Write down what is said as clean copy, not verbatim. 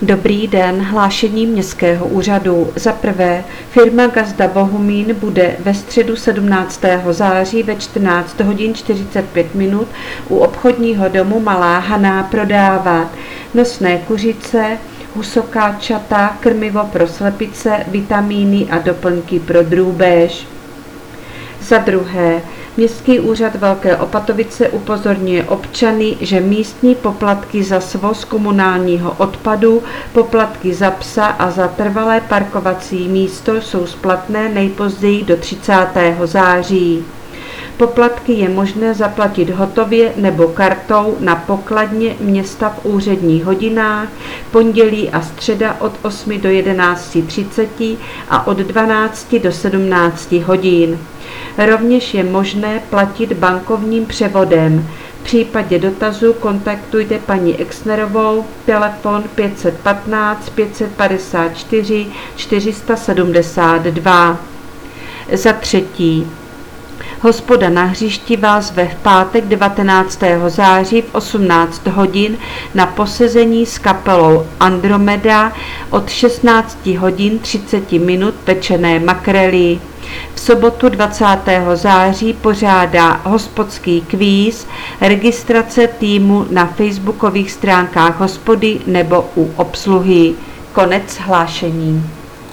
Dobrý den, hlášení městského úřadu. Za prvé, firma Gazda Bohumín bude ve středu 17. září ve 14 hodin 45 minut u obchodního domu Malá Haná prodávat nosné kuřice, husokáčata, krmivo pro slepice, vitamíny a doplňky pro drůbež. Za druhé, Městský úřad Velké Opatovice upozorňuje občany, že místní poplatky za svoz komunálního odpadu, poplatky za psa a za trvalé parkovací místo jsou splatné nejpozději do 30. září. Poplatky je možné zaplatit hotově nebo kartou na pokladně města v úředních hodinách, pondělí a středa od 8 do 11:30 a od 12 do 17 hodin. Rovněž je možné platit bankovním převodem. V případě dotazu kontaktujte paní Exnerovou, telefon 515 554 472. Za třetí, Hospoda na hřišti vás zve v pátek 19. září v 18 hodin na posezení s kapelou Andromeda od 16 hodin 30 minut pečené makrely. V sobotu 20. září pořádá hospodský kvíz, registrace týmu na facebookových stránkách hospody nebo u obsluhy. Konec hlášení.